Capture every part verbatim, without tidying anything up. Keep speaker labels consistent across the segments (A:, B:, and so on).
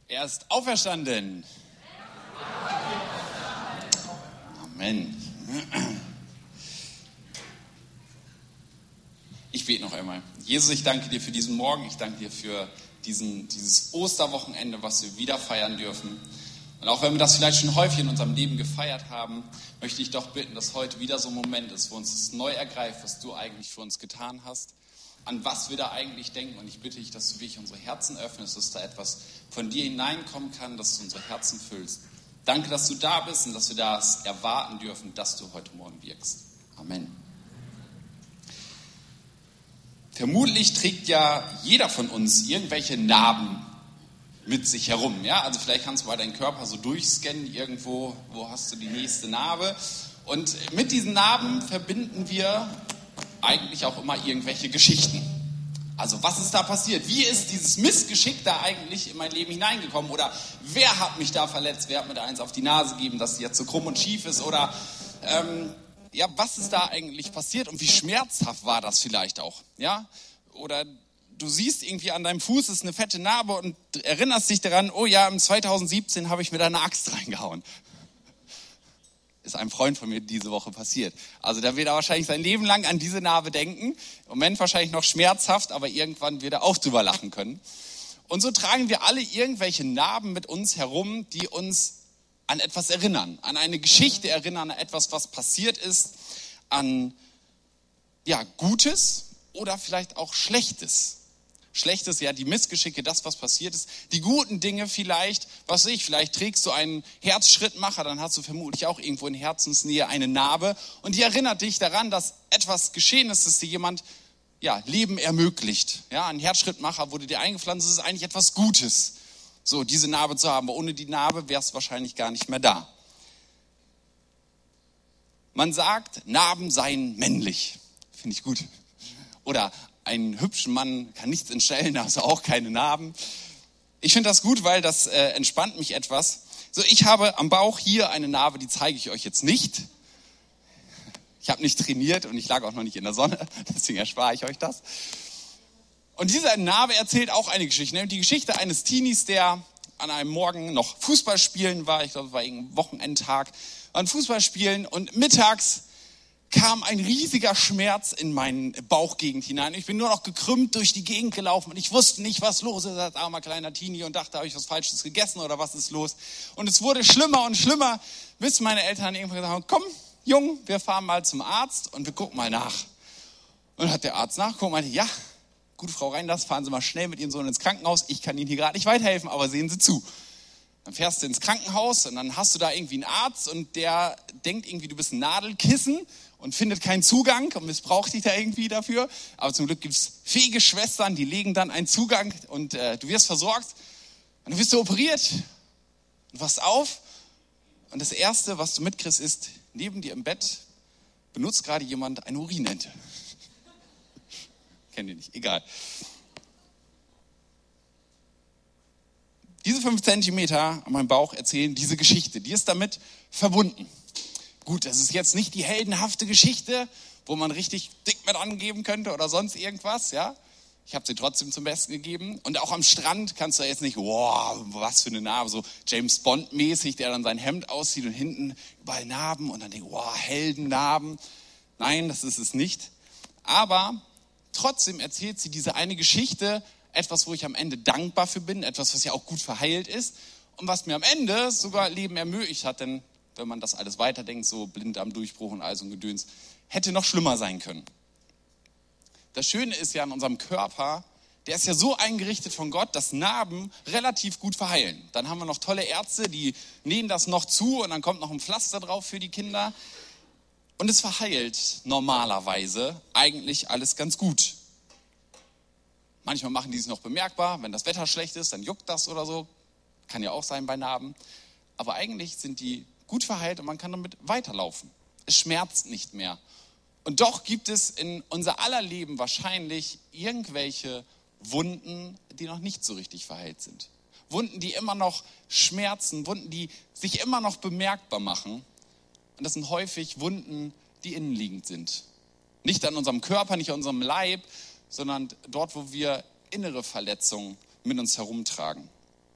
A: Er ist auferstanden. Amen. Ich bete noch einmal. Jesus, ich danke dir für diesen Morgen. Ich danke dir für diesen, dieses Osterwochenende, was wir wieder feiern dürfen. Und auch wenn wir das vielleicht schon häufig in unserem Leben gefeiert haben, möchte ich doch bitten, dass heute wieder so ein Moment ist, wo uns das neu ergreift, was du eigentlich für uns getan hast, an was wir da eigentlich denken. Und ich bitte dich, dass du wirklich unsere Herzen öffnest, dass da etwas von dir hineinkommen kann, dass du unsere Herzen füllst. Danke, dass du da bist und dass wir das erwarten dürfen, dass du heute Morgen wirkst. Amen. Vermutlich trägt ja jeder von uns irgendwelche Narben mit sich herum. Ja? Also vielleicht kannst du mal deinen Körper so durchscannen, irgendwo, wo hast du die nächste Narbe. Und mit diesen Narben verbinden wir eigentlich auch immer irgendwelche Geschichten. Also was ist da passiert? Wie ist dieses Missgeschick da eigentlich in mein Leben hineingekommen? Oder wer hat mich da verletzt? Wer hat mir da eins auf die Nase gegeben, dass sie jetzt so krumm und schief ist? Oder ähm, ja, was ist da eigentlich passiert und wie schmerzhaft war das vielleicht auch? Ja? Oder du siehst irgendwie an deinem Fuß ist eine fette Narbe und erinnerst dich daran, oh ja, im zweitausendsiebzehn habe ich mir da eine Axt reingehauen. Ist einem Freund von mir diese Woche passiert. Also der wird er wahrscheinlich sein Leben lang an diese Narbe denken. Im Moment wahrscheinlich noch schmerzhaft, aber irgendwann wird er auch drüber lachen können. Und so tragen wir alle irgendwelche Narben mit uns herum, die uns an etwas erinnern, an eine Geschichte erinnern, an etwas, was passiert ist, an ja, Gutes oder vielleicht auch Schlechtes. Schlechtes, ja, die Missgeschicke, das, was passiert ist. Die guten Dinge vielleicht, was weiß ich, vielleicht trägst du einen Herzschrittmacher, dann hast du vermutlich auch irgendwo in Herzensnähe eine Narbe und die erinnert dich daran, dass etwas geschehen ist, dass dir jemand, ja, Leben ermöglicht. Ja, ein Herzschrittmacher wurde dir eingepflanzt, das ist eigentlich etwas Gutes, so diese Narbe zu haben. Aber ohne die Narbe wärst du wahrscheinlich gar nicht mehr da. Man sagt, Narben seien männlich. Finde ich gut. Oder einen hübschen Mann kann nichts entstellen, also auch keine Narben. Ich finde das gut, weil das äh, entspannt mich etwas. So, ich habe am Bauch hier eine Narbe, die zeige ich euch jetzt nicht. Ich habe nicht trainiert und ich lag auch noch nicht in der Sonne, deswegen erspare ich euch das. Und diese Narbe erzählt auch eine Geschichte, nämlich die Geschichte eines Teenies, der an einem Morgen noch Fußball spielen war. Ich glaube, es war irgendein Wochenendtag. War Fußball spielen und mittags kam ein riesiger Schmerz in meinen Bauchgegend hinein. Ich bin nur noch gekrümmt durch die Gegend gelaufen und ich wusste nicht, was los ist als armer kleiner Teenie und dachte, habe ich was Falsches gegessen oder was ist los? Und es wurde schlimmer und schlimmer, bis meine Eltern irgendwann gesagt haben, komm, Jung, wir fahren mal zum Arzt und wir gucken mal nach. Und hat der Arzt nachgeguckt und meinte, ja, gute Frau Reinders, fahren Sie mal schnell mit Ihrem Sohn ins Krankenhaus. Ich kann Ihnen hier gerade nicht weiterhelfen, aber sehen Sie zu. Dann fährst du ins Krankenhaus und dann hast du da irgendwie einen Arzt und der denkt irgendwie, du bist ein Nadelkissen und findet keinen Zugang und missbraucht dich da irgendwie dafür. Aber zum Glück gibt es fähige Schwestern, die legen dann einen Zugang und äh, du wirst versorgt und du wirst du operiert und wachst auf. Und das Erste, was du mitkriegst, ist, neben dir im Bett benutzt gerade jemand eine Urinente. Kennt ihr nicht, egal. Diese fünf Zentimeter an meinem Bauch erzählen diese Geschichte. Die ist damit verbunden. Gut, das ist jetzt nicht die heldenhafte Geschichte, wo man richtig dick mit angeben könnte oder sonst irgendwas, ja. Ich habe sie trotzdem zum Besten gegeben. Und auch am Strand kannst du jetzt nicht, wow, was für eine Narbe, so James Bond-mäßig, der dann sein Hemd auszieht und hinten überall Narben und dann denkt, wow, Heldennarben. Nein, das ist es nicht. Aber trotzdem erzählt sie diese eine Geschichte, etwas, wo ich am Ende dankbar für bin, etwas, was ja auch gut verheilt ist und was mir am Ende sogar Leben ermöglicht hat, denn wenn man das alles weiterdenkt, so Blinddarmdurchbruch und all so ein Gedöns, hätte noch schlimmer sein können. Das Schöne ist ja an unserem Körper, der ist ja so eingerichtet von Gott, dass Narben relativ gut verheilen. Dann haben wir noch tolle Ärzte, die nähen das noch zu und dann kommt noch ein Pflaster drauf für die Kinder. Und es verheilt normalerweise eigentlich alles ganz gut. Manchmal machen die es noch bemerkbar, wenn das Wetter schlecht ist, dann juckt das oder so. Kann ja auch sein bei Narben. Aber eigentlich sind die gut verheilt und man kann damit weiterlaufen. Es schmerzt nicht mehr. Und doch gibt es in unser aller Leben wahrscheinlich irgendwelche Wunden, die noch nicht so richtig verheilt sind. Wunden, die immer noch schmerzen, Wunden, die sich immer noch bemerkbar machen. Und das sind häufig Wunden, die innenliegend sind. Nicht an unserem Körper, nicht an unserem Leib, sondern dort, wo wir innere Verletzungen mit uns herumtragen.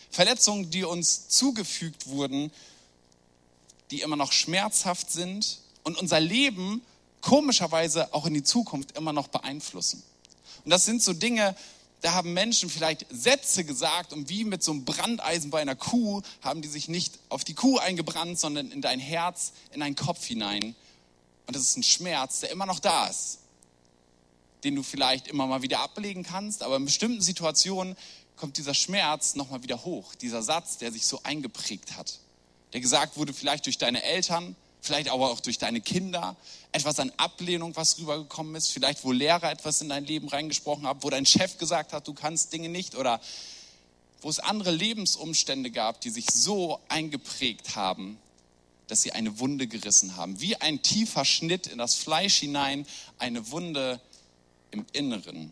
A: Verletzungen, die uns zugefügt wurden, die immer noch schmerzhaft sind und unser Leben komischerweise auch in die Zukunft immer noch beeinflussen. Und das sind so Dinge, da haben Menschen vielleicht Sätze gesagt und wie mit so einem Brandeisen bei einer Kuh haben die sich nicht auf die Kuh eingebrannt, sondern in dein Herz, in deinen Kopf hinein. Und das ist ein Schmerz, der immer noch da ist, den du vielleicht immer mal wieder ablegen kannst, aber in bestimmten Situationen kommt dieser Schmerz nochmal wieder hoch. Dieser Satz, der sich so eingeprägt hat, der gesagt wurde vielleicht durch deine Eltern, vielleicht aber auch durch deine Kinder, etwas an Ablehnung, was rübergekommen ist, vielleicht wo Lehrer etwas in dein Leben reingesprochen haben, wo dein Chef gesagt hat, du kannst Dinge nicht oder wo es andere Lebensumstände gab, die sich so eingeprägt haben, dass sie eine Wunde gerissen haben. Wie ein tiefer Schnitt in das Fleisch hinein, eine Wunde im Inneren.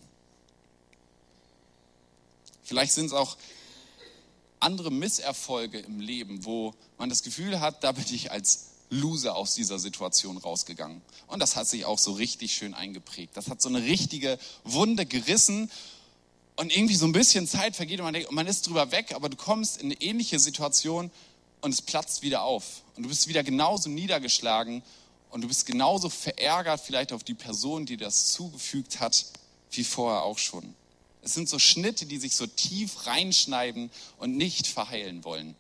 A: Vielleicht sind es auch andere Misserfolge im Leben, wo man das Gefühl hat, da bin ich als Loser aus dieser Situation rausgegangen. Und das hat sich auch so richtig schön eingeprägt. Das hat so eine richtige Wunde gerissen und irgendwie so ein bisschen Zeit vergeht und man denkt, man ist drüber weg, aber du kommst in eine ähnliche Situation und es platzt wieder auf. Und du bist wieder genauso niedergeschlagen und du bist genauso verärgert vielleicht auf die Person, die das zugefügt hat, wie vorher auch schon. Es sind so Schnitte, die sich so tief reinschneiden und nicht verheilen wollen.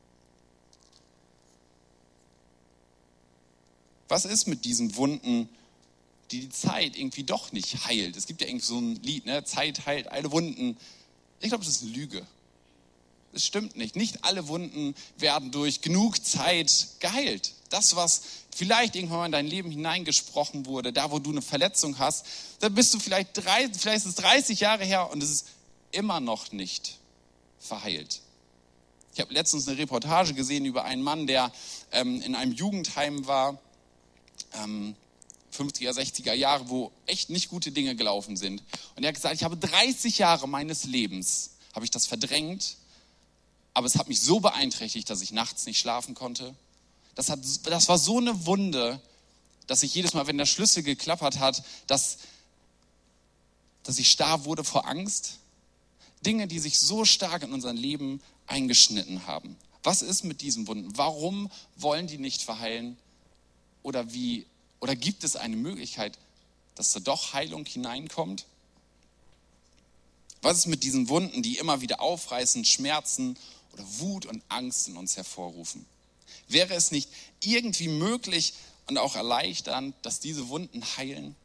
A: Was ist mit diesen Wunden, die die Zeit irgendwie doch nicht heilt? Es gibt ja irgendwie so ein Lied, ne? Zeit heilt alle Wunden. Ich glaube, das ist eine Lüge. Das stimmt nicht. Nicht alle Wunden werden durch genug Zeit geheilt. Das, was vielleicht irgendwann mal in dein Leben hineingesprochen wurde, da wo du eine Verletzung hast, da bist du vielleicht, drei, vielleicht ist es dreißig Jahre her und es ist immer noch nicht verheilt. Ich habe letztens eine Reportage gesehen über einen Mann, der ähm, in einem Jugendheim war, ähm, fünfziger, sechziger Jahre, wo echt nicht gute Dinge gelaufen sind. Und er hat gesagt, ich habe dreißig Jahre meines Lebens, habe ich das verdrängt, aber es hat mich so beeinträchtigt, dass ich nachts nicht schlafen konnte. Das, hat, das war so eine Wunde, dass ich jedes Mal, wenn der Schlüssel geklappert hat, dass, dass ich starr wurde vor Angst. Dinge, die sich so stark in unser Leben eingeschnitten haben. Was ist mit diesen Wunden? Warum wollen die nicht verheilen? Oder wie, oder gibt es eine Möglichkeit, dass da doch Heilung hineinkommt? Was ist mit diesen Wunden, die immer wieder aufreißen, Schmerzen oder Wut und Angst in uns hervorrufen? Wäre es nicht irgendwie möglich und auch erleichternd, dass diese Wunden heilen?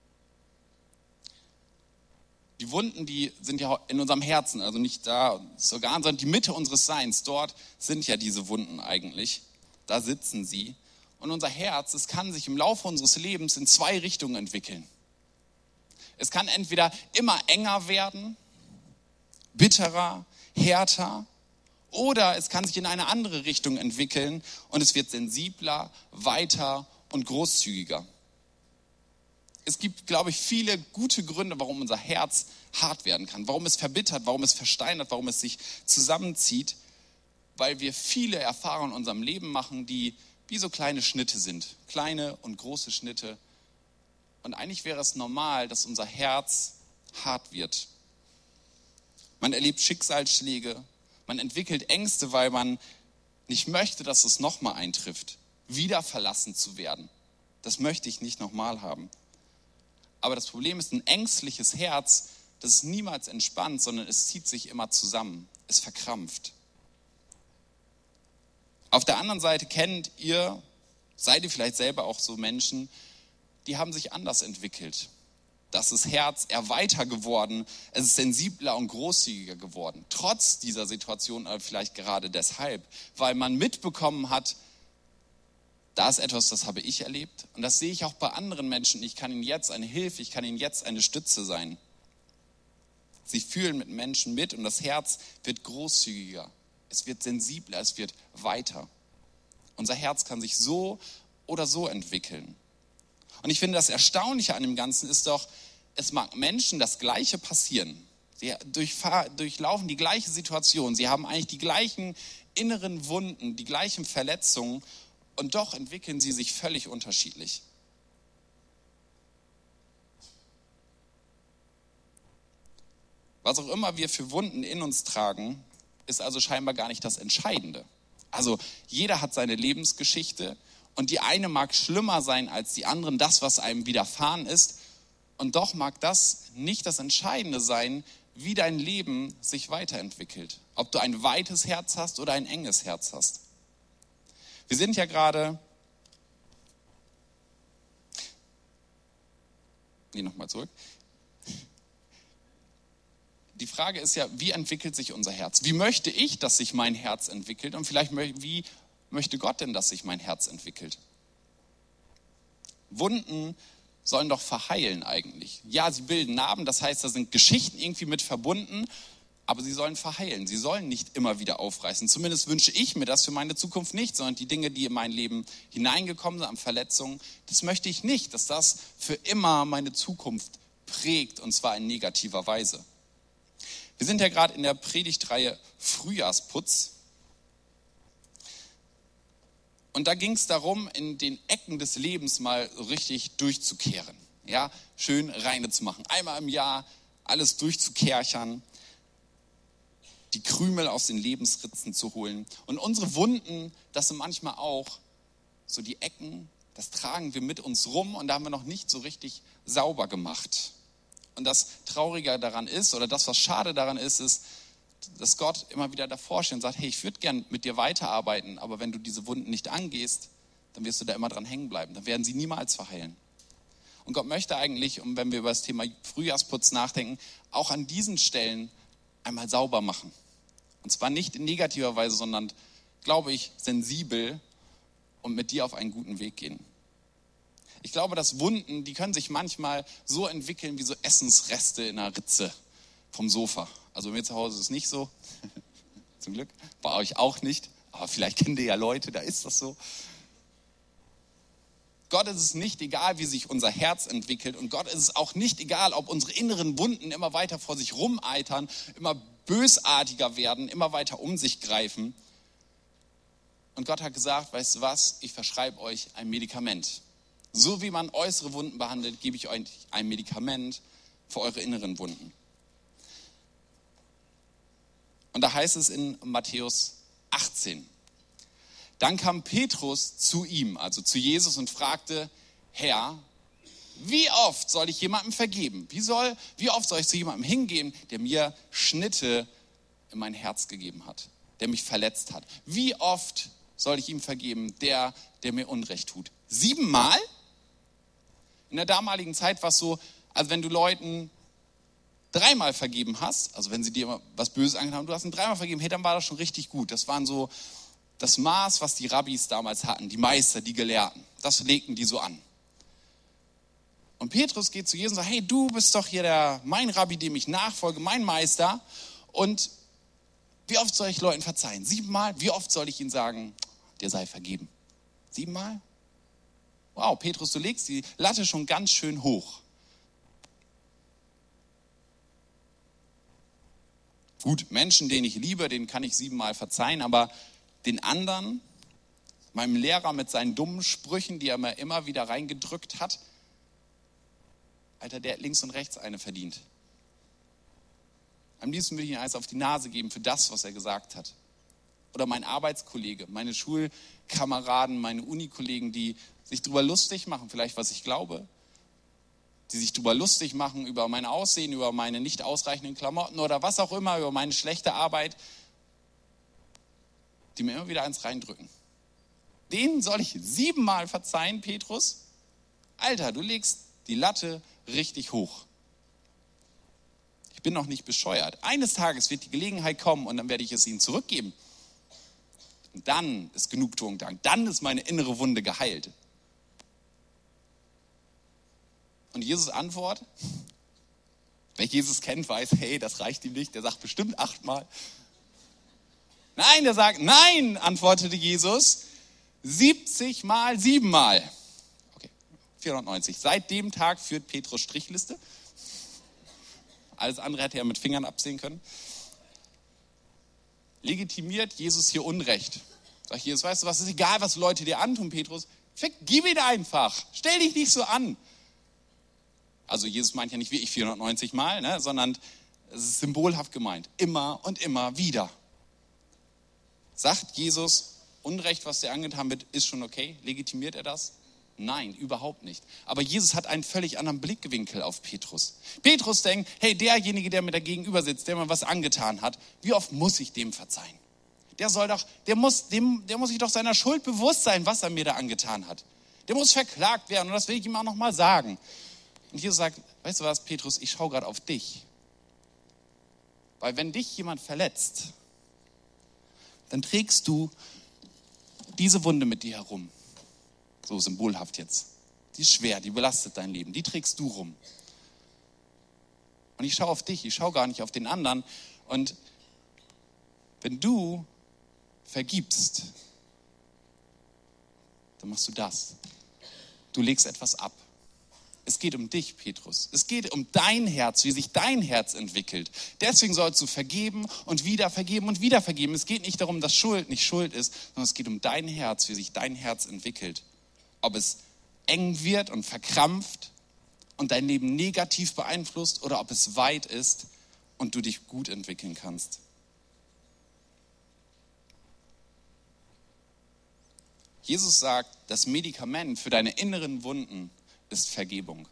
A: Die Wunden, die sind ja in unserem Herzen, also nicht da, das Organ, sondern die Mitte unseres Seins. Dort sind ja diese Wunden eigentlich. Da sitzen sie. Und unser Herz, es kann sich im Laufe unseres Lebens in zwei Richtungen entwickeln. Es kann entweder immer enger werden, bitterer, härter, oder es kann sich in eine andere Richtung entwickeln und es wird sensibler, weiter und großzügiger. Es gibt, glaube ich, viele gute Gründe, warum unser Herz hart werden kann, warum es verbittert, warum es versteinert, warum es sich zusammenzieht, weil wir viele Erfahrungen in unserem Leben machen, die wie so kleine Schnitte sind, kleine und große Schnitte. Und eigentlich wäre es normal, dass unser Herz hart wird. Man erlebt Schicksalsschläge, man entwickelt Ängste, weil man nicht möchte, dass es nochmal eintrifft, wieder verlassen zu werden. Das möchte ich nicht nochmal haben. Aber das Problem ist, ein ängstliches Herz, das ist niemals entspannt, sondern es zieht sich immer zusammen, es verkrampft. Auf der anderen Seite kennt ihr, seid ihr vielleicht selber auch so Menschen, die haben sich anders entwickelt. Das ist Herz eher weiter geworden, es ist sensibler und großzügiger geworden. Trotz dieser Situation, aber vielleicht gerade deshalb, weil man mitbekommen hat, da ist etwas, das habe ich erlebt. Und das sehe ich auch bei anderen Menschen. Ich kann ihnen jetzt eine Hilfe, ich kann ihnen jetzt eine Stütze sein. Sie fühlen mit Menschen mit und das Herz wird großzügiger. Es wird sensibler, es wird weiter. Unser Herz kann sich so oder so entwickeln. Und ich finde, das Erstaunliche an dem Ganzen ist doch, es mag Menschen das Gleiche passieren. Sie durchlaufen die gleiche Situation. Sie haben eigentlich die gleichen inneren Wunden, die gleichen Verletzungen und doch entwickeln sie sich völlig unterschiedlich. Was auch immer wir für Wunden in uns tragen, ist also scheinbar gar nicht das Entscheidende. Also jeder hat seine Lebensgeschichte und die eine mag schlimmer sein als die anderen, das, was einem widerfahren ist. Und doch mag das nicht das Entscheidende sein, wie dein Leben sich weiterentwickelt. Ob du ein weites Herz hast oder ein enges Herz hast. Wir sind ja gerade... Nee, nochmal zurück. Die Frage ist ja, wie entwickelt sich unser Herz? Wie möchte ich, dass sich mein Herz entwickelt? Und vielleicht, wie möchte Gott denn, dass sich mein Herz entwickelt? Wunden sollen doch verheilen eigentlich. Ja, sie bilden Narben, das heißt, da sind Geschichten irgendwie mit verbunden, aber sie sollen verheilen. Sie sollen nicht immer wieder aufreißen. Zumindest wünsche ich mir das für meine Zukunft nicht, sondern die Dinge, die in mein Leben hineingekommen sind, an Verletzungen, das möchte ich nicht, dass das für immer meine Zukunft prägt, und zwar in negativer Weise. Wir sind ja gerade in der Predigtreihe Frühjahrsputz. Und da ging es darum, in den Ecken des Lebens mal so richtig durchzukehren. Ja, schön reine zu machen. Einmal im Jahr alles durchzukerchern. Die Krümel aus den Lebensritzen zu holen. Und unsere Wunden, das sind manchmal auch so die Ecken, das tragen wir mit uns rum und da haben wir noch nicht so richtig sauber gemacht. Und das Traurige daran ist, oder das, was schade daran ist, ist, dass Gott immer wieder davor steht und sagt, hey, ich würde gern mit dir weiterarbeiten, aber wenn du diese Wunden nicht angehst, dann wirst du da immer dran hängen bleiben. Dann werden sie niemals verheilen. Und Gott möchte eigentlich, und wenn wir über das Thema Frühjahrsputz nachdenken, auch an diesen Stellen einmal sauber machen. Und zwar nicht in negativer Weise, sondern, glaube ich, sensibel und mit dir auf einen guten Weg gehen. Ich glaube, dass Wunden, die können sich manchmal so entwickeln wie so Essensreste in einer Ritze vom Sofa. Also bei mir zu Hause ist es nicht so, zum Glück, bei euch auch nicht, aber vielleicht kennt ihr ja Leute, da ist das so. Gott ist es nicht egal, wie sich unser Herz entwickelt, und Gott ist es auch nicht egal, ob unsere inneren Wunden immer weiter vor sich rumeitern, immer bösartiger werden, immer weiter um sich greifen. Und Gott hat gesagt, weißt du was, ich verschreibe euch ein Medikament. So wie man äußere Wunden behandelt, gebe ich euch ein Medikament für eure inneren Wunden. Und da heißt es in Matthäus achtzehn. Dann kam Petrus zu ihm, also zu Jesus, und fragte, Herr, wie oft soll ich jemandem vergeben? Wie, soll, wie oft soll ich zu jemandem hingehen, der mir Schnitte in mein Herz gegeben hat, der mich verletzt hat? Wie oft soll ich ihm vergeben, der, der mir Unrecht tut? Siebenmal? In der damaligen Zeit war es so, also wenn du Leuten dreimal vergeben hast, also wenn sie dir was Böses angetan haben, du hast ihnen dreimal vergeben, hey, dann war das schon richtig gut. Das waren so das Maß, was die Rabbis damals hatten, die Meister, die Gelehrten. Das legten die so an. Und Petrus geht zu Jesus und sagt, hey, du bist doch hier der, mein Rabbi, dem ich nachfolge, mein Meister. Und wie oft soll ich Leuten verzeihen? Siebenmal? Wie oft soll ich ihnen sagen, dir sei vergeben? Siebenmal? Wow, Petrus, du legst die Latte schon ganz schön hoch. Gut, Menschen, denen ich liebe, denen kann ich siebenmal verzeihen, aber den anderen, meinem Lehrer mit seinen dummen Sprüchen, die er mir immer wieder reingedrückt hat, Alter, der hat links und rechts eine verdient. Am liebsten würde ich ihm eins auf die Nase geben für das, was er gesagt hat. Oder mein Arbeitskollege, meine Schulkameraden, meine Unikollegen, die sich drüber lustig machen, vielleicht was ich glaube, die sich drüber lustig machen über mein Aussehen, über meine nicht ausreichenden Klamotten oder was auch immer, über meine schlechte Arbeit, die mir immer wieder eins reindrücken. Denen soll ich siebenmal verzeihen, Petrus? Alter, du legst die Latte richtig hoch. Ich bin noch nicht bescheuert. Eines Tages wird die Gelegenheit kommen und dann werde ich es ihnen zurückgeben. Und dann ist Genugtuung da. Dann ist meine innere Wunde geheilt. Und Jesus' Antwort, wer Jesus kennt, weiß, hey, das reicht ihm nicht. Der sagt bestimmt achtmal. Nein, der sagt, nein, antwortete Jesus, siebzig mal siebenmal. Okay, vierhundertneunzig. Seit dem Tag führt Petrus Strichliste. Alles andere hätte er mit Fingern absehen können. Legitimiert Jesus hier Unrecht. Sagt Jesus, weißt du was, ist egal, was Leute dir antun, Petrus. Vergib ihn einfach. Stell dich nicht so an. Also Jesus meint ja nicht wie ich vierhundertneunzig Mal, ne, sondern es ist symbolhaft gemeint. Immer und immer wieder. Sagt Jesus, Unrecht, was dir angetan wird, ist schon okay? Legitimiert er das? Nein, überhaupt nicht. Aber Jesus hat einen völlig anderen Blickwinkel auf Petrus. Petrus denkt, hey, derjenige, der mir da gegenüber sitzt, der mir was angetan hat, wie oft muss ich dem verzeihen? Der soll doch, der muss, dem, der muss sich doch seiner Schuld bewusst sein, was er mir da angetan hat. Der muss verklagt werden und das will ich ihm auch noch mal sagen. Und Jesus sagt, weißt du was, Petrus, ich schaue gerade auf dich. Weil wenn dich jemand verletzt, dann trägst du diese Wunde mit dir herum. So symbolhaft jetzt. Die ist schwer, die belastet dein Leben. Die trägst du rum. Und ich schaue auf dich, ich schaue gar nicht auf den anderen. Und wenn du vergibst, dann machst du das. Du legst etwas ab. Es geht um dich, Petrus. Es geht um dein Herz, wie sich dein Herz entwickelt. Deswegen sollst du vergeben und wieder vergeben und wieder vergeben. Es geht nicht darum, dass Schuld nicht Schuld ist, sondern es geht um dein Herz, wie sich dein Herz entwickelt. Ob es eng wird und verkrampft und dein Leben negativ beeinflusst oder ob es weit ist und du dich gut entwickeln kannst. Jesus sagt, das Medikament für deine inneren Wunden ist Vergebung.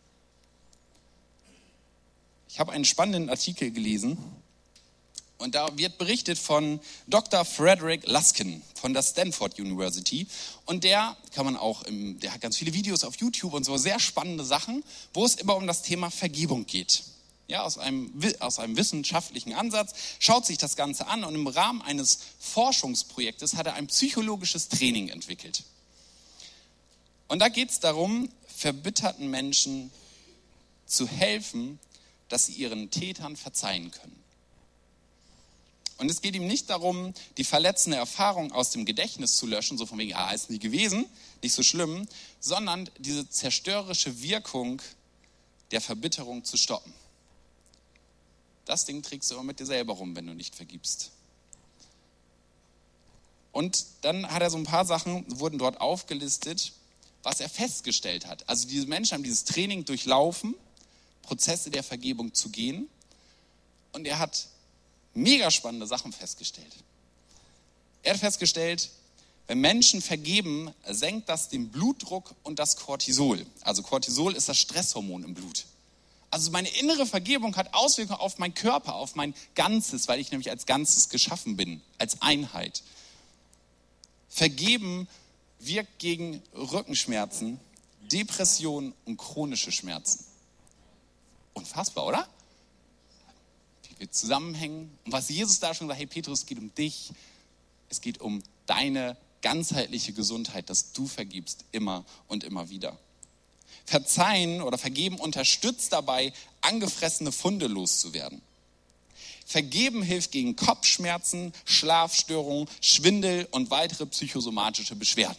A: Ich habe einen spannenden Artikel gelesen und da wird berichtet von Doktor Frederick Luskin von der Stanford University und der kann man auch, im, der hat ganz viele Videos auf YouTube und so, sehr spannende Sachen, wo es immer um das Thema Vergebung geht. Ja, aus einem, aus einem wissenschaftlichen Ansatz, schaut sich das Ganze an und im Rahmen eines Forschungsprojektes hat er ein psychologisches Training entwickelt. Und da geht es darum, verbitterten Menschen zu helfen, dass sie ihren Tätern verzeihen können. Und es geht ihm nicht darum, die verletzende Erfahrung aus dem Gedächtnis zu löschen, so von wegen, ah, ist nie gewesen, nicht so schlimm, sondern diese zerstörerische Wirkung der Verbitterung zu stoppen. Das Ding trägst du immer mit dir selber rum, wenn du nicht vergibst. Und dann hat er so ein paar Sachen, wurden dort aufgelistet, was er festgestellt hat. Also diese Menschen haben dieses Training durchlaufen, Prozesse der Vergebung zu gehen. Und er hat mega spannende Sachen festgestellt. Er hat festgestellt, wenn Menschen vergeben, senkt das den Blutdruck und das Cortisol. Also Cortisol ist das Stresshormon im Blut. Also meine innere Vergebung hat Auswirkungen auf meinen Körper, auf mein Ganzes, weil ich nämlich als Ganzes geschaffen bin, als Einheit. Vergeben wirkt gegen Rückenschmerzen, Depressionen und chronische Schmerzen. Unfassbar, oder? Wie wir zusammenhängen. Und was Jesus da schon sagt, hey Petrus, es geht um dich, es geht um deine ganzheitliche Gesundheit, dass du vergibst, immer und immer wieder. Verzeihen oder Vergeben unterstützt dabei, angefressene Funde loszuwerden. Vergeben hilft gegen Kopfschmerzen, Schlafstörungen, Schwindel und weitere psychosomatische Beschwerden.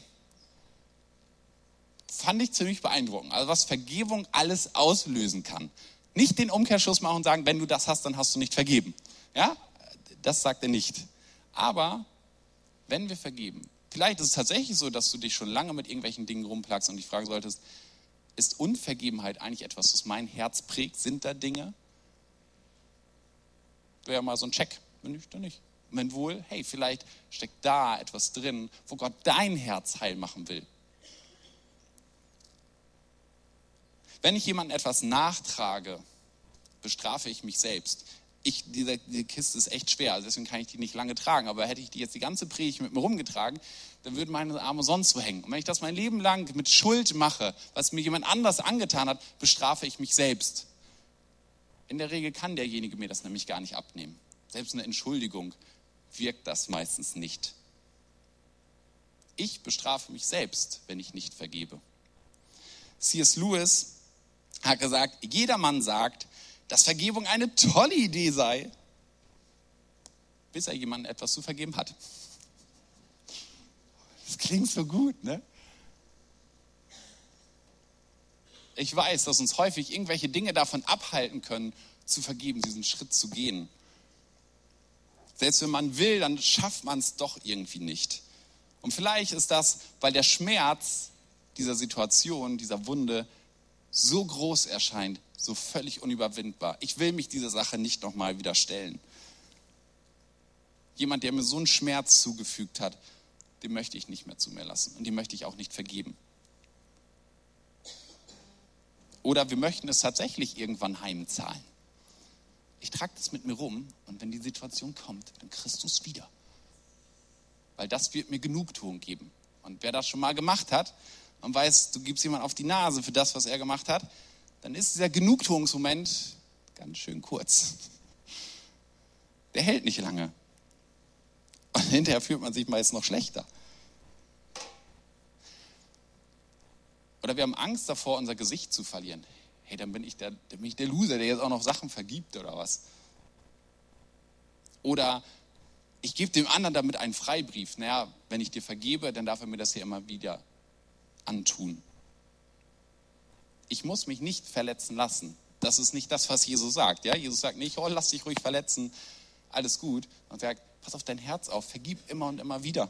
A: Fand ich ziemlich beeindruckend. Also was Vergebung alles auslösen kann. Nicht den Umkehrschluss machen und sagen, wenn du das hast, dann hast du nicht vergeben. Ja, das sagt er nicht. Aber wenn wir vergeben, vielleicht ist es tatsächlich so, dass du dich schon lange mit irgendwelchen Dingen rumplagst und dich fragen solltest, ist Unvergebenheit eigentlich etwas, was mein Herz prägt? Sind da Dinge? Wäre ja mal so ein Check, wenn nicht, dann nicht. Und wenn wohl, hey, vielleicht steckt da etwas drin, wo Gott dein Herz heil machen will. Wenn ich jemandem etwas nachtrage, bestrafe ich mich selbst. Ich, diese, diese Kiste ist echt schwer, also deswegen kann ich die nicht lange tragen. Aber hätte ich die jetzt die ganze Predigt mit mir rumgetragen, dann würden meine Arme sonst wo hängen. Und wenn ich das mein Leben lang mit Schuld mache, was mir jemand anders angetan hat, bestrafe ich mich selbst. In der Regel kann derjenige mir das nämlich gar nicht abnehmen. Selbst eine Entschuldigung wirkt das meistens nicht. Ich bestrafe mich selbst, wenn ich nicht vergebe. C S Lewis hat gesagt, jeder Mann sagt, dass Vergebung eine tolle Idee sei, bis er jemandem etwas zu vergeben hat. Das klingt so gut, ne? Ich weiß, dass uns häufig irgendwelche Dinge davon abhalten können, zu vergeben, diesen Schritt zu gehen. Selbst wenn man will, dann schafft man es doch irgendwie nicht. Und vielleicht ist das, weil der Schmerz dieser Situation, dieser Wunde so groß erscheint, so völlig unüberwindbar. Ich will mich dieser Sache nicht nochmal wieder stellen. Jemand, der mir so einen Schmerz zugefügt hat, den möchte ich nicht mehr zu mir lassen und den möchte ich auch nicht vergeben. Oder wir möchten es tatsächlich irgendwann heimzahlen. Ich trage das mit mir rum und wenn die Situation kommt, dann kriegst du es wieder. Weil das wird mir Genugtuung geben. Und wer das schon mal gemacht hat und weiß, du gibst jemand auf die Nase für das, was er gemacht hat, dann ist dieser Genugtuungsmoment ganz schön kurz. Der hält nicht lange. Und hinterher fühlt man sich meist noch schlechter. Oder wir haben Angst davor, unser Gesicht zu verlieren. Hey, dann bin ich der, dann bin ich der Loser, der jetzt auch noch Sachen vergibt oder was. Oder ich gebe dem anderen damit einen Freibrief. Naja, wenn ich dir vergebe, dann darf er mir das hier immer wieder antun. Ich muss mich nicht verletzen lassen. Das ist nicht das, was Jesus sagt. Ja? Jesus sagt nicht, oh, lass dich ruhig verletzen, alles gut. Und sagt, pass auf dein Herz auf, vergib immer und immer wieder.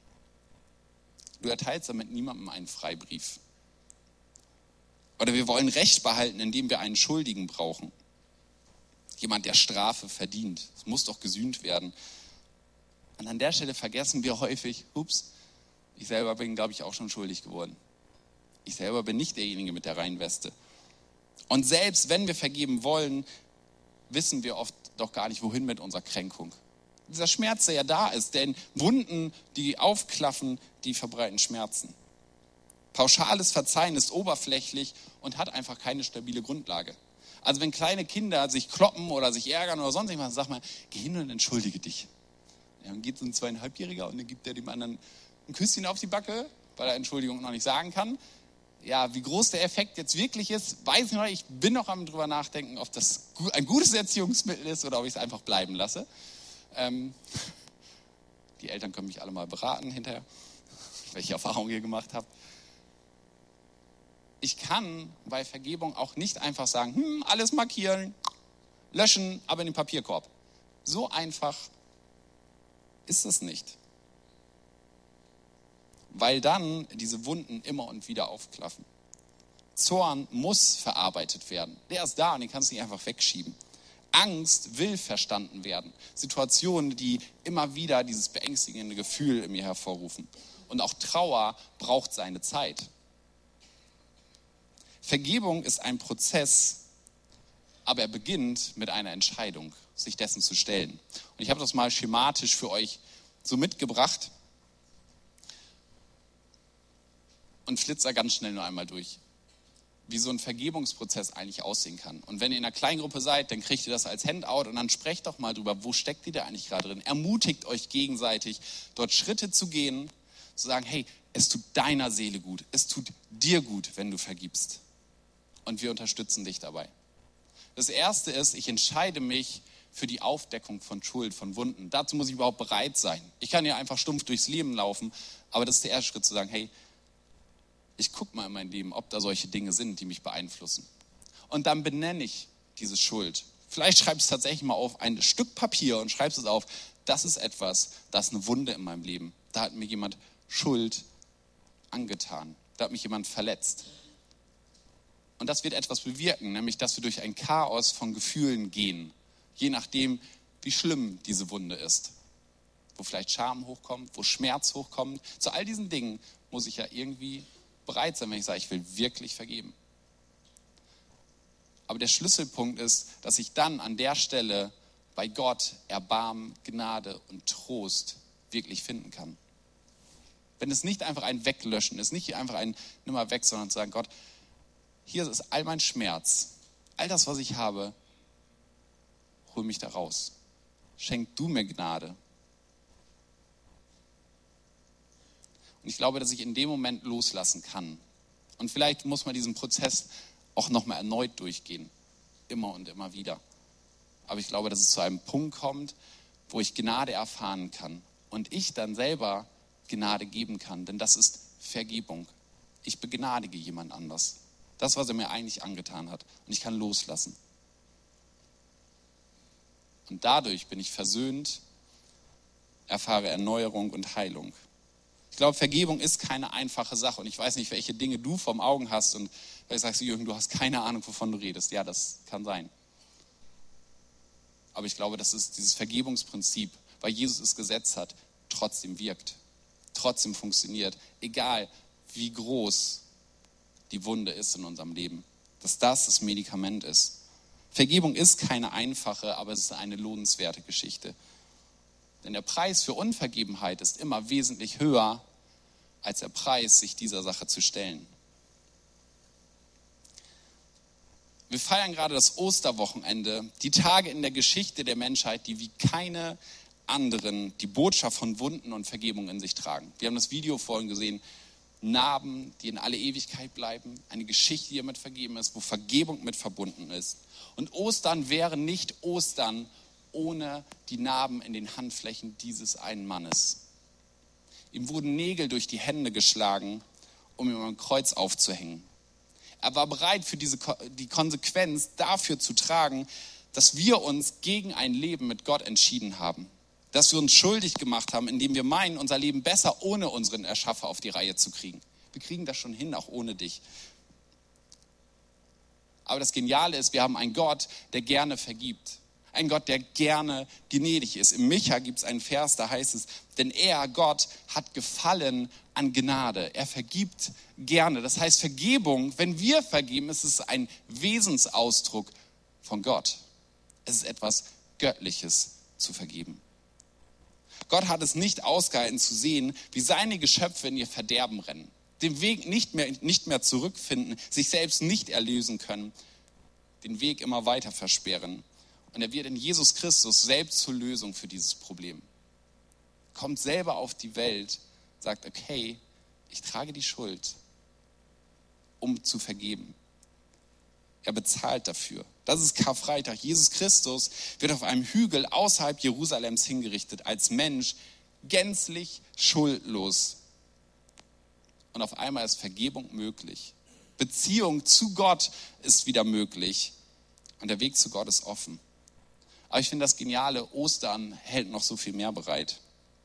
A: Du erteilst damit niemandem einen Freibrief. Oder wir wollen Recht behalten, indem wir einen Schuldigen brauchen. Jemand, der Strafe verdient. Es muss doch gesühnt werden. Und an der Stelle vergessen wir häufig, ups, ich selber bin, glaube ich, auch schon schuldig geworden. Ich selber bin nicht derjenige mit der reinen Weste. Und selbst wenn wir vergeben wollen, wissen wir oft doch gar nicht, wohin mit unserer Kränkung. Dieser Schmerz, der ja da ist, denn Wunden, die aufklaffen, die verbreiten Schmerzen. Pauschales Verzeihen ist oberflächlich und hat einfach keine stabile Grundlage. Also wenn kleine Kinder sich kloppen oder sich ärgern oder sonst irgendwas, sag mal, geh hin und entschuldige dich. Ja, dann geht so ein Zweieinhalbjähriger und dann gibt er dem anderen ein Küsschen auf die Backe, weil er Entschuldigung noch nicht sagen kann. Ja, wie groß der Effekt jetzt wirklich ist, weiß ich noch nicht. Ich bin noch am drüber nachdenken, ob das ein gutes Erziehungsmittel ist oder ob ich es einfach bleiben lasse. Ähm, die Eltern können mich alle mal beraten hinterher, welche Erfahrungen ihr gemacht habt. Ich kann bei Vergebung auch nicht einfach sagen, hm, alles markieren, löschen, aber in den Papierkorb. So einfach ist es nicht. Weil dann diese Wunden immer und wieder aufklaffen. Zorn muss verarbeitet werden. Der ist da und den kannst du nicht einfach wegschieben. Angst will verstanden werden. Situationen, die immer wieder dieses beängstigende Gefühl in mir hervorrufen. Und auch Trauer braucht seine Zeit. Vergebung ist ein Prozess, aber er beginnt mit einer Entscheidung, sich dessen zu stellen. Und ich habe das mal schematisch für euch so mitgebracht und flitze da ganz schnell nur einmal durch, wie so ein Vergebungsprozess eigentlich aussehen kann. Und wenn ihr in einer Kleingruppe seid, dann kriegt ihr das als Handout und dann sprecht doch mal drüber, wo steckt ihr da eigentlich gerade drin? Ermutigt euch gegenseitig, dort Schritte zu gehen, zu sagen, hey, es tut deiner Seele gut, es tut dir gut, wenn du vergibst. Und wir unterstützen dich dabei. Das Erste ist, ich entscheide mich für die Aufdeckung von Schuld, von Wunden. Dazu muss ich überhaupt bereit sein. Ich kann ja einfach stumpf durchs Leben laufen, aber das ist der erste Schritt zu sagen, hey, ich gucke mal in mein Leben, ob da solche Dinge sind, die mich beeinflussen. Und dann benenne ich diese Schuld. Vielleicht schreibst du es tatsächlich mal auf ein Stück Papier und schreibst es auf, das ist etwas, das ist eine Wunde in meinem Leben. Da hat mir jemand Schuld angetan. Da hat mich jemand verletzt. Und das wird etwas bewirken, nämlich, dass wir durch ein Chaos von Gefühlen gehen, je nachdem, wie schlimm diese Wunde ist. Wo vielleicht Scham hochkommt, wo Schmerz hochkommt. Zu all diesen Dingen muss ich ja irgendwie bereit sein, wenn ich sage, ich will wirklich vergeben. Aber der Schlüsselpunkt ist, dass ich dann an der Stelle bei Gott Erbarmen, Gnade und Trost wirklich finden kann. Wenn es nicht einfach ein Weglöschen ist, nicht einfach ein nimm mal weg, sondern zu sagen, Gott, hier ist all mein Schmerz, all das, was ich habe, hol mich da raus. Schenk du mir Gnade. Und ich glaube, dass ich in dem Moment loslassen kann. Und vielleicht muss man diesen Prozess auch nochmal erneut durchgehen. Immer und immer wieder. Aber ich glaube, dass es zu einem Punkt kommt, wo ich Gnade erfahren kann. Und ich dann selber Gnade geben kann. Denn das ist Vergebung. Ich begnadige jemand anders. Das, was er mir eigentlich angetan hat. Und ich kann loslassen. Und dadurch bin ich versöhnt, erfahre Erneuerung und Heilung. Ich glaube, Vergebung ist keine einfache Sache. Und ich weiß nicht, welche Dinge du vor Augen hast. Und vielleicht sagst du, Jürgen, du hast keine Ahnung, wovon du redest. Ja, das kann sein. Aber ich glaube, das ist dieses Vergebungsprinzip, weil Jesus es gesetzt hat, trotzdem wirkt, trotzdem funktioniert, egal wie groß die Wunde ist in unserem Leben, dass das das Medikament ist. Vergebung ist keine einfache, aber es ist eine lohnenswerte Geschichte. Denn der Preis für Unvergebenheit ist immer wesentlich höher als der Preis, sich dieser Sache zu stellen. Wir feiern gerade das Osterwochenende, die Tage in der Geschichte der Menschheit, die wie keine anderen die Botschaft von Wunden und Vergebung in sich tragen. Wir haben das Video vorhin gesehen, Narben, die in alle Ewigkeit bleiben, eine Geschichte, die damit vergeben ist, wo Vergebung mit verbunden ist. Und Ostern wäre nicht Ostern ohne die Narben in den Handflächen dieses einen Mannes. Ihm wurden Nägel durch die Hände geschlagen, um ihm ein Kreuz aufzuhängen. Er war bereit, für diese, die Konsequenz dafür zu tragen, dass wir uns gegen ein Leben mit Gott entschieden haben. Dass wir uns schuldig gemacht haben, indem wir meinen, unser Leben besser ohne unseren Erschaffer auf die Reihe zu kriegen. Wir kriegen das schon hin, auch ohne dich. Aber das Geniale ist, wir haben einen Gott, der gerne vergibt. Ein Gott, der gerne gnädig ist. Im Micha gibt es einen Vers, da heißt es, denn er, Gott, hat Gefallen an Gnade. Er vergibt gerne. Das heißt, Vergebung, wenn wir vergeben, ist es ein Wesensausdruck von Gott. Es ist etwas Göttliches zu vergeben. Gott hat es nicht ausgehalten zu sehen, wie seine Geschöpfe in ihr Verderben rennen, den Weg nicht mehr, nicht mehr zurückfinden, sich selbst nicht erlösen können, den Weg immer weiter versperren. Und er wird in Jesus Christus selbst zur Lösung für dieses Problem. Kommt selber auf die Welt, sagt, okay, ich trage die Schuld, um zu vergeben. Er bezahlt dafür. Das ist Karfreitag. Jesus Christus wird auf einem Hügel außerhalb Jerusalems hingerichtet, als Mensch, gänzlich schuldlos. Und auf einmal ist Vergebung möglich. Beziehung zu Gott ist wieder möglich. Und der Weg zu Gott ist offen. Aber ich finde das Geniale, Ostern hält noch so viel mehr bereit.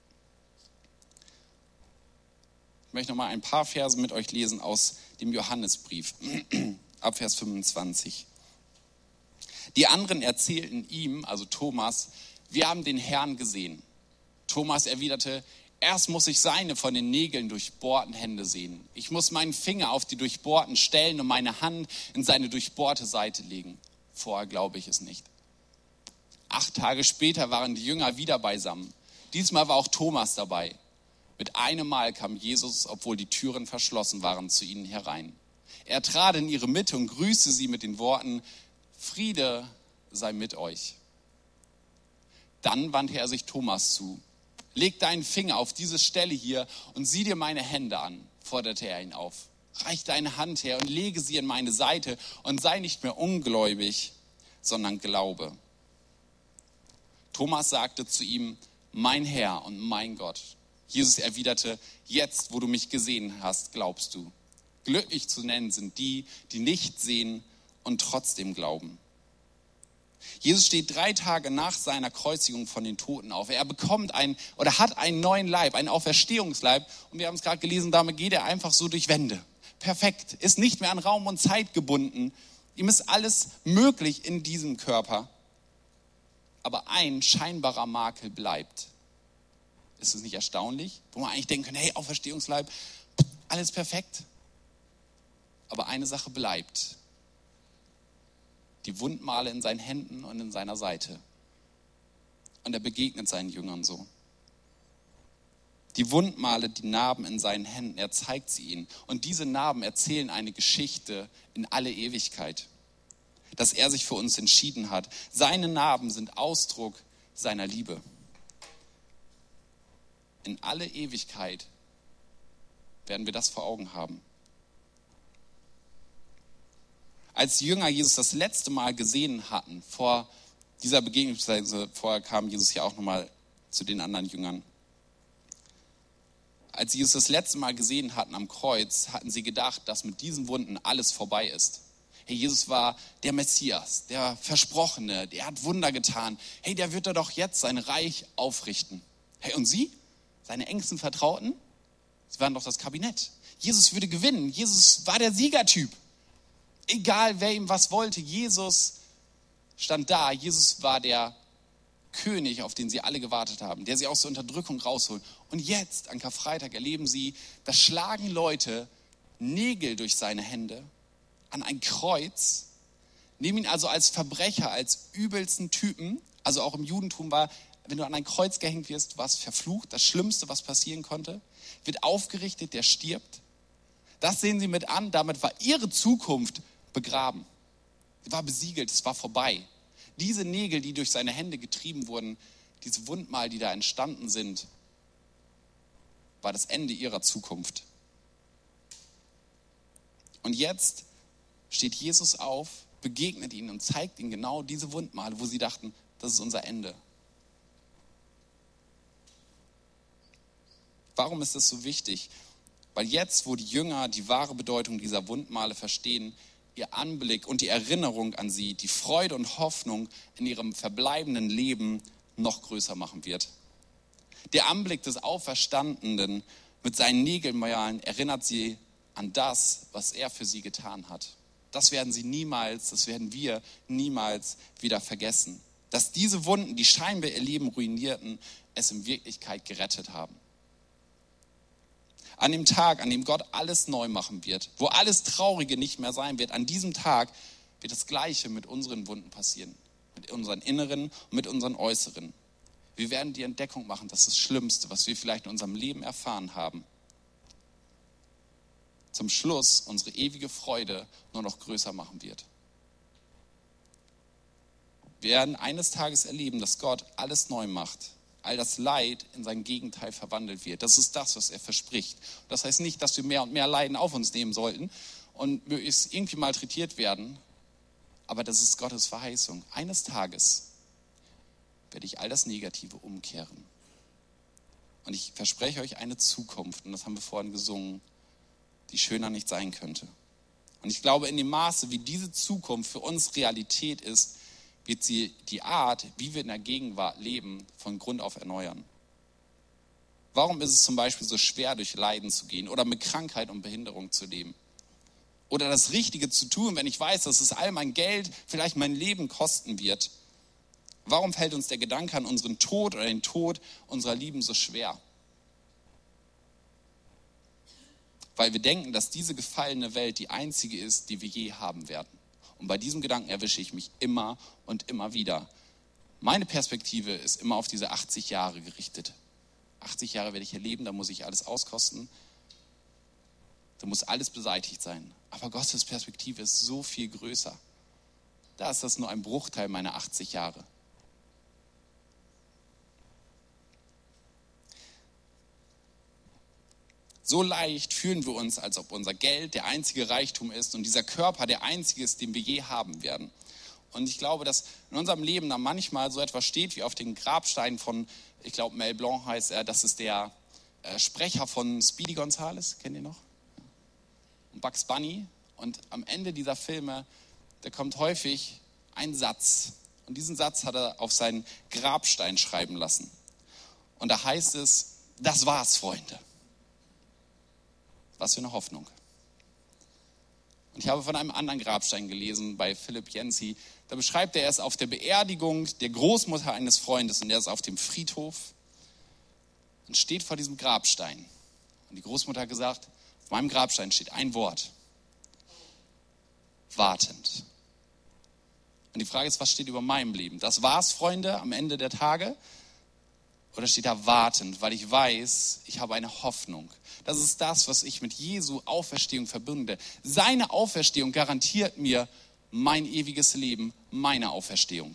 A: Ich möchte noch mal ein paar Verse mit euch lesen aus dem Johannesbrief, ab Vers fünfundzwanzig. Die anderen erzählten ihm, also Thomas, wir haben den Herrn gesehen. Thomas erwiderte, erst muss ich seine von den Nägeln durchbohrten Hände sehen. Ich muss meinen Finger auf die durchbohrten Stellen und meine Hand in seine durchbohrte Seite legen. Vorher glaube ich es nicht. Acht Tage später waren die Jünger wieder beisammen. Diesmal war auch Thomas dabei. Mit einem Mal kam Jesus, obwohl die Türen verschlossen waren, zu ihnen herein. Er trat in ihre Mitte und grüßte sie mit den Worten, Friede sei mit euch. Dann wandte er sich Thomas zu. Leg deinen Finger auf diese Stelle hier und sieh dir meine Hände an, forderte er ihn auf. Reich deine Hand her und lege sie in meine Seite und sei nicht mehr ungläubig, sondern glaube. Thomas sagte zu ihm, mein Herr und mein Gott. Jesus erwiderte, jetzt, wo du mich gesehen hast, glaubst du. Glücklich zu nennen sind die, die nicht sehen und trotzdem glauben. Jesus steht drei Tage nach seiner Kreuzigung von den Toten auf. Er bekommt einen oder hat einen neuen Leib, einen Auferstehungsleib. Und wir haben es gerade gelesen, damit geht er einfach so durch Wände. Perfekt, ist nicht mehr an Raum und Zeit gebunden. Ihm ist alles möglich in diesem Körper. Aber ein scheinbarer Makel bleibt. Ist es nicht erstaunlich? Wo man eigentlich denken könnte, hey, Auferstehungsleib, alles perfekt. Aber eine Sache bleibt. Die Wundmale in seinen Händen und in seiner Seite. Und er begegnet seinen Jüngern so. Die Wundmale, die Narben in seinen Händen, er zeigt sie ihnen. Und diese Narben erzählen eine Geschichte in alle Ewigkeit. Dass er sich für uns entschieden hat. Seine Narben sind Ausdruck seiner Liebe. In alle Ewigkeit werden wir das vor Augen haben. Als die Jünger Jesus das letzte Mal gesehen hatten, vor dieser Begegnung, vorher kam Jesus ja auch nochmal zu den anderen Jüngern. Als sie Jesus das letzte Mal gesehen hatten am Kreuz, hatten sie gedacht, dass mit diesen Wunden alles vorbei ist. Hey, Jesus war der Messias, der Versprochene, der hat Wunder getan. Hey, der wird doch jetzt sein Reich aufrichten. Hey, und sie? Seine engsten Vertrauten? Sie waren doch das Kabinett. Jesus würde gewinnen. Jesus war der Siegertyp. Egal, wer ihm was wollte, Jesus stand da. Jesus war der König, auf den sie alle gewartet haben, der sie aus der Unterdrückung rausholt. Und jetzt, an Karfreitag, erleben sie, da schlagen Leute Nägel durch seine Hände an ein Kreuz, nehmen ihn also als Verbrecher, als übelsten Typen, also auch im Judentum war, wenn du an ein Kreuz gehängt wirst, warst verflucht, das Schlimmste, was passieren konnte, wird aufgerichtet, der stirbt. Das sehen sie mit an, damit war ihre Zukunft begraben. Sie war besiegelt, es war vorbei. Diese Nägel, die durch seine Hände getrieben wurden, diese Wundmal, die da entstanden sind, war das Ende ihrer Zukunft. Und jetzt steht Jesus auf, begegnet ihnen und zeigt ihnen genau diese Wundmale, wo sie dachten, das ist unser Ende. Warum ist das so wichtig? Weil jetzt, wo die Jünger die wahre Bedeutung dieser Wundmale verstehen, ihr Anblick und die Erinnerung an sie, die Freude und Hoffnung in ihrem verbleibenden Leben noch größer machen wird. Der Anblick des Auferstandenen mit seinen Nägelmalen erinnert sie an das, was er für sie getan hat. Das werden sie niemals, das werden wir niemals wieder vergessen. Dass diese Wunden, die scheinbar ihr Leben ruinierten, es in Wirklichkeit gerettet haben. An dem Tag, an dem Gott alles neu machen wird, wo alles Traurige nicht mehr sein wird, an diesem Tag wird das Gleiche mit unseren Wunden passieren. Mit unseren Inneren und mit unseren Äußeren. Wir werden die Entdeckung machen, dass das Schlimmste, was wir vielleicht in unserem Leben erfahren haben, zum Schluss unsere ewige Freude nur noch größer machen wird. Wir werden eines Tages erleben, dass Gott alles neu macht. All das Leid in sein Gegenteil verwandelt wird. Das ist das, was er verspricht. Das heißt nicht, dass wir mehr und mehr Leiden auf uns nehmen sollten und möglichst irgendwie malträtiert werden. Aber das ist Gottes Verheißung. Eines Tages werde ich all das Negative umkehren. Und ich verspreche euch eine Zukunft, und das haben wir vorhin gesungen, die schöner nicht sein könnte. Und ich glaube, in dem Maße, wie diese Zukunft für uns Realität ist, wird sie die Art, wie wir in der Gegenwart leben, von Grund auf erneuern. Warum ist es zum Beispiel so schwer, durch Leiden zu gehen oder mit Krankheit und Behinderung zu leben? Oder das Richtige zu tun, wenn ich weiß, dass es all mein Geld, vielleicht mein Leben kosten wird? Warum fällt uns der Gedanke an unseren Tod oder den Tod unserer Lieben so schwer? Weil wir denken, dass diese gefallene Welt die einzige ist, die wir je haben werden. Und bei diesem Gedanken erwische ich mich immer und immer wieder. Meine Perspektive ist immer auf diese achtzig Jahre gerichtet. achtzig Jahre werde ich hier leben, da muss ich alles auskosten. Da muss alles beseitigt sein. Aber Gottes Perspektive ist so viel größer. Da ist das nur ein Bruchteil meiner achtzig Jahre. So leicht fühlen wir uns, als ob unser Geld der einzige Reichtum ist und dieser Körper der einzige ist, den wir je haben werden. Und ich glaube, dass in unserem Leben da manchmal so etwas steht wie auf den Grabsteinen von, ich glaube Mel Blanc heißt er, das ist der äh, Sprecher von Speedy Gonzales, kennt ihr noch? Und Bugs Bunny. Und am Ende dieser Filme, da kommt häufig ein Satz. Und diesen Satz hat er auf seinen Grabstein schreiben lassen. Und da heißt es, das war's, Freunde. Was für eine Hoffnung. Und ich habe von einem anderen Grabstein gelesen, bei Philipp Jensi. Da beschreibt er es auf der Beerdigung der Großmutter eines Freundes. Und der ist auf dem Friedhof und steht vor diesem Grabstein. Und die Großmutter hat gesagt, auf meinem Grabstein steht ein Wort. Wartend. Und die Frage ist, was steht über meinem Leben? Das war's, Freunde, am Ende der Tage? Oder steht da wartend, weil ich weiß, ich habe eine Hoffnung. Das ist das, was ich mit Jesu Auferstehung verbinde. Seine Auferstehung garantiert mir mein ewiges Leben, meine Auferstehung.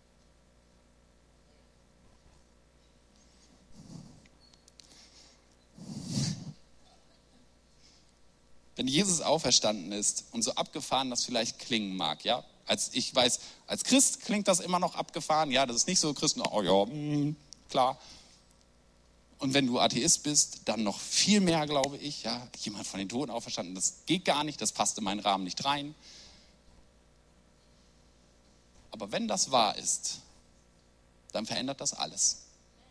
A: Wenn Jesus auferstanden ist und so abgefahren das vielleicht klingen mag, ja, als ich weiß, als Christ klingt das immer noch abgefahren, ja, das ist nicht so Christen, oh ja, mh, klar. Und wenn du Atheist bist, dann noch viel mehr, glaube ich. Ja, jemand von den Toten auferstanden, das geht gar nicht, das passt in meinen Rahmen nicht rein. Aber wenn das wahr ist, dann verändert das alles.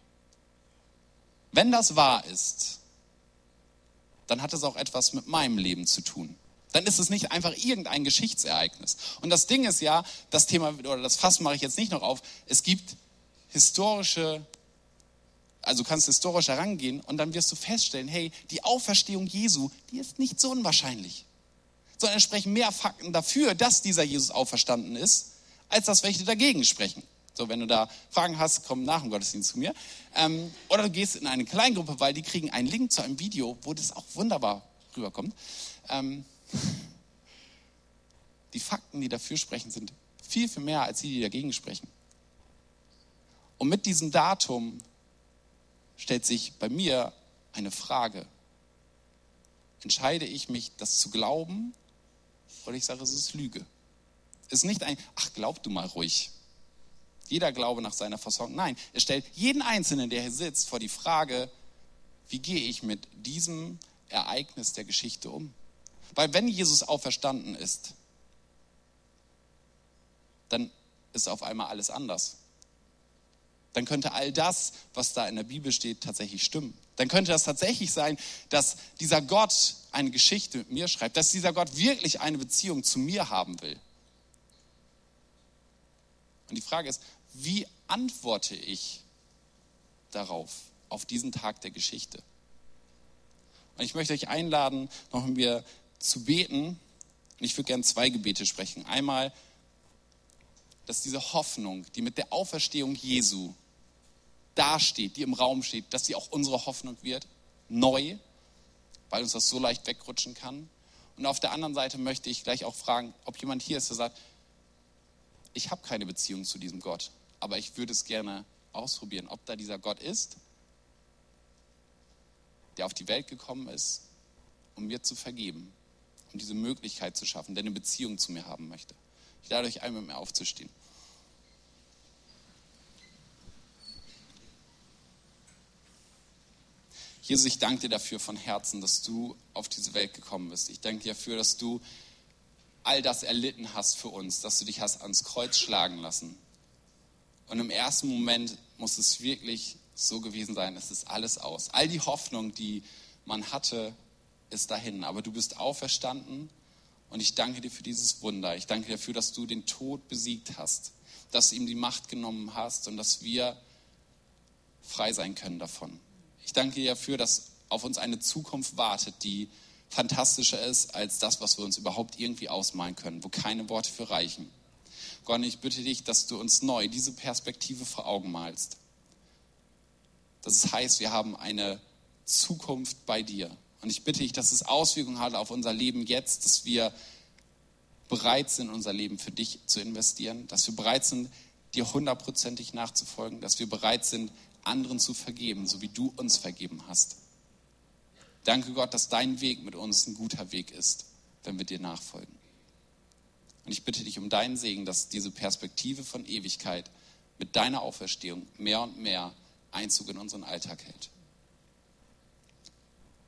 A: Wenn das wahr ist, dann hat es auch etwas mit meinem Leben zu tun. Dann ist es nicht einfach irgendein Geschichtsereignis. Und das Ding ist ja, das Thema oder das Fass mache ich jetzt nicht noch auf, es gibt historische, also du kannst historisch herangehen und dann wirst du feststellen, hey, die Auferstehung Jesu, die ist nicht so unwahrscheinlich. Sondern es sprechen mehr Fakten dafür, dass dieser Jesus auferstanden ist, als dass welche dagegen sprechen. So, wenn du da Fragen hast, komm nach dem Gottesdienst zu mir. Ähm, oder du gehst in eine Kleingruppe, weil die kriegen einen Link zu einem Video, wo das auch wunderbar rüberkommt. Ähm, die Fakten, die dafür sprechen, sind viel, viel mehr als die, die dagegen sprechen. Und mit diesem Datum stellt sich bei mir eine Frage. Entscheide ich mich, das zu glauben, oder ich sage, es ist Lüge? Es ist nicht ein, ach, glaub du mal ruhig. Jeder Glaube nach seiner Versorgung. Nein, es stellt jeden Einzelnen, der hier sitzt, vor die Frage, wie gehe ich mit diesem Ereignis der Geschichte um? Weil wenn Jesus auferstanden ist, dann ist auf einmal alles anders. Dann könnte all das, was da in der Bibel steht, tatsächlich stimmen. Dann könnte das tatsächlich sein, dass dieser Gott eine Geschichte mit mir schreibt, dass dieser Gott wirklich eine Beziehung zu mir haben will. Und die Frage ist, wie antworte ich darauf, auf diesen Tag der Geschichte? Und ich möchte euch einladen, noch mit mir zu beten. Und ich würde gerne zwei Gebete sprechen. Einmal, dass diese Hoffnung, die mit der Auferstehung Jesu dasteht, die im Raum steht, dass sie auch unsere Hoffnung wird, neu, weil uns das so leicht wegrutschen kann. Und auf der anderen Seite möchte ich gleich auch fragen, ob jemand hier ist, der sagt, ich habe keine Beziehung zu diesem Gott, aber ich würde es gerne ausprobieren, ob da dieser Gott ist, der auf die Welt gekommen ist, um mir zu vergeben, um diese Möglichkeit zu schaffen, der eine Beziehung zu mir haben möchte. Ich lade euch ein, mit mir aufzustehen. Jesus, ich danke dir dafür von Herzen, dass du auf diese Welt gekommen bist. Ich danke dir dafür, dass du all das erlitten hast für uns, dass du dich hast ans Kreuz schlagen lassen. Und im ersten Moment muss es wirklich so gewesen sein, es ist alles aus. All die Hoffnung, die man hatte, ist dahin. Aber du bist auferstanden und ich danke dir für dieses Wunder. Ich danke dir dafür, dass du den Tod besiegt hast, dass du ihm die Macht genommen hast und dass wir frei sein können davon. Ich danke dir dafür, dass auf uns eine Zukunft wartet, die fantastischer ist als das, was wir uns überhaupt irgendwie ausmalen können, wo keine Worte für reichen. Gott, ich bitte dich, dass du uns neu diese Perspektive vor Augen malst. Das heißt, wir haben eine Zukunft bei dir. Und ich bitte dich, dass es Auswirkungen hat auf unser Leben jetzt, dass wir bereit sind, unser Leben für dich zu investieren, dass wir bereit sind, dir hundertprozentig nachzufolgen, dass wir bereit sind, anderen zu vergeben, so wie du uns vergeben hast. Danke Gott, dass dein Weg mit uns ein guter Weg ist, wenn wir dir nachfolgen. Und ich bitte dich um deinen Segen, dass diese Perspektive von Ewigkeit mit deiner Auferstehung mehr und mehr Einzug in unseren Alltag hält.